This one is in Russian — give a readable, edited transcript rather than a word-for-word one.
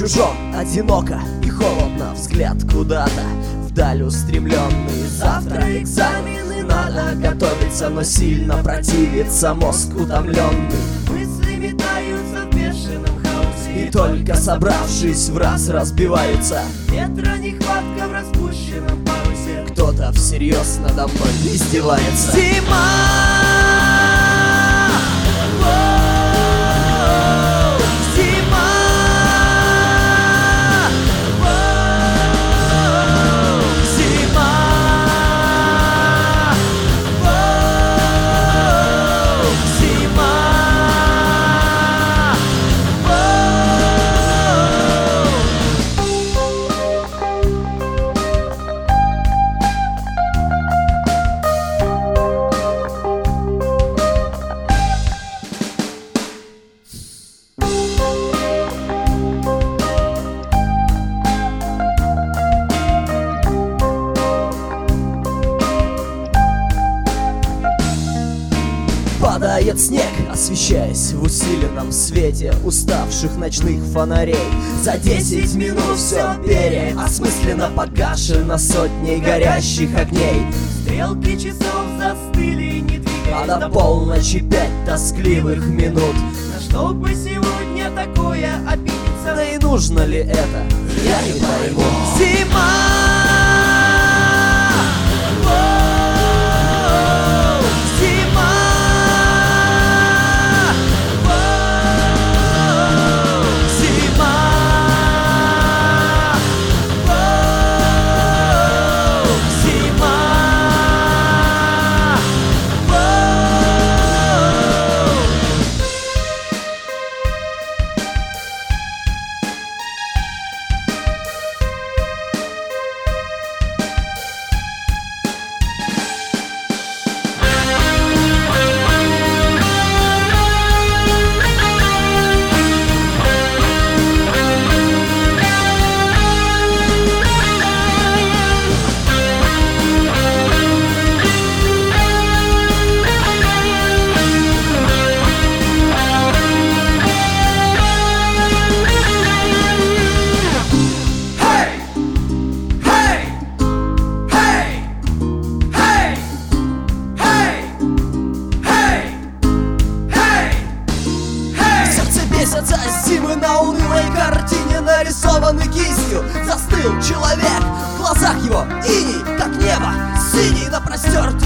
чужом, одиноко и холодно, взгляд куда-то вдаль устремленный. Завтра экзамены, надо готовиться, но сильно противится мозг утомленный. Мысли метаются в бешеном хаосе, И только собравшись в раз разбиваются. ветра нехватка в распущенном парусе. Кто-то всерьез надо мной издевается. Зима! Падает снег, освещаясь в усиленном свете уставших ночных фонарей. За 10 минут все переосмысленно погашено сотней горящих огней. Стрелки часов застыли, не А двигаясь до полночи 5 тоскливых минут. На что бы сегодня такое обидеться? Да и нужно ли это, я не пойму. Зима! Месяца зимы на унылой картине, нарисованный кистью, застыл человек. В глазах его иней, как небо, синий на простертой